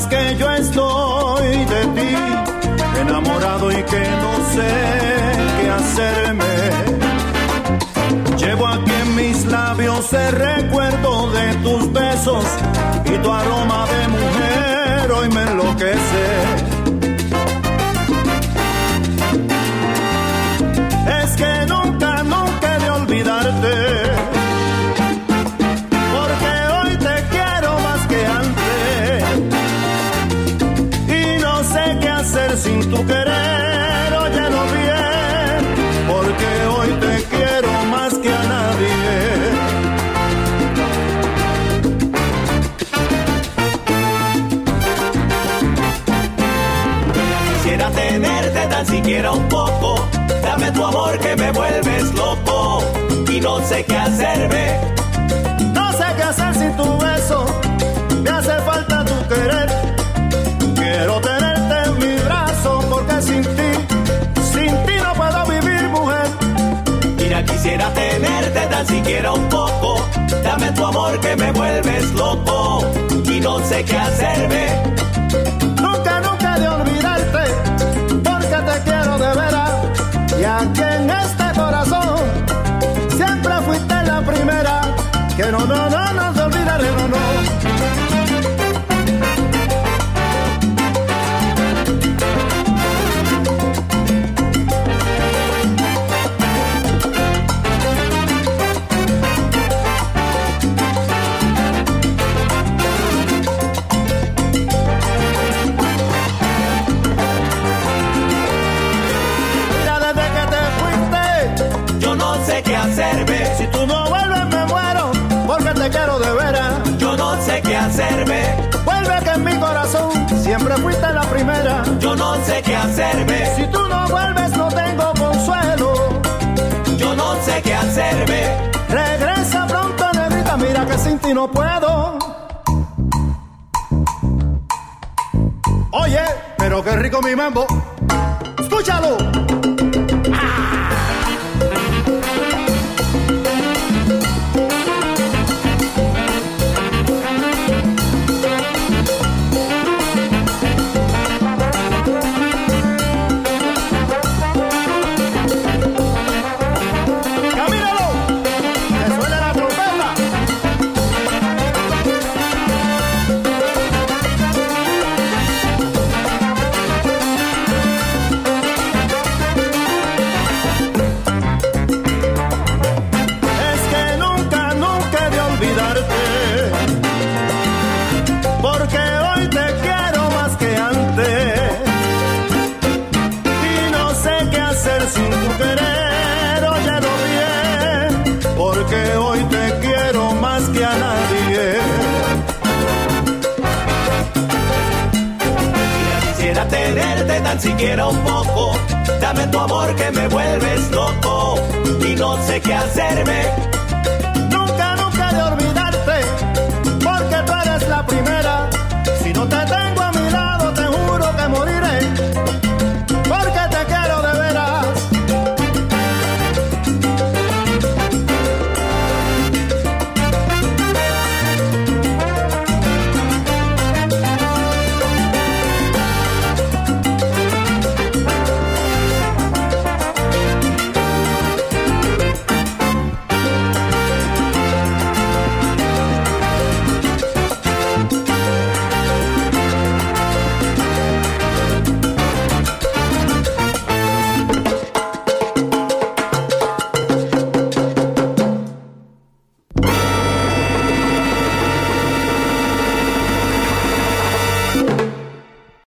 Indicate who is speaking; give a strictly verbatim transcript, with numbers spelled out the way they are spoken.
Speaker 1: sabes que yo estoy de ti, enamorado y que no sé qué hacerme. Llevo aquí en mis labios el recuerdo de tus besos y tu aroma de mujer hoy me enloquece. Es que nunca, nunca he de olvidarte, porque hoy te quiero más que antes y no sé qué hacer sin tu querer, óyelo bien, porque hoy te quiero más que a nadie.
Speaker 2: Quisiera tenerte tan siquiera un poco, dame tu amor que me vuelves loco y no sé qué hacerme.
Speaker 1: No sé qué hacer sin tu beso, me hace falta tu querer. Quiero tenerte en mi brazo porque sin ti, sin ti no puedo vivir, mujer.
Speaker 2: Mira, quisiera tenerte tan siquiera un poco, dame tu amor que me vuelves loco y no sé qué hacerme.
Speaker 1: Nunca, nunca de olvidarte, porque te quiero de veras. Y aquí en este corazón siempre fuiste la primera, que no, no, no, no te olvidaré, no, no.
Speaker 2: Hacerme.
Speaker 1: Si tú no vuelves me muero, porque te quiero de veras.
Speaker 2: Yo no sé qué hacerme.
Speaker 1: Vuelve que en mi corazón siempre fuiste la primera.
Speaker 2: Yo no sé qué hacerme.
Speaker 1: Si tú no vuelves no tengo consuelo.
Speaker 2: Yo no sé qué hacerme.
Speaker 1: Regresa pronto, negrita, mira que sin ti no puedo. Oye, pero qué rico mi mambo. Escúchalo.
Speaker 2: Tenerte tan siquiera un poco, dame tu amor que me vuelves loco y no sé qué hacerme.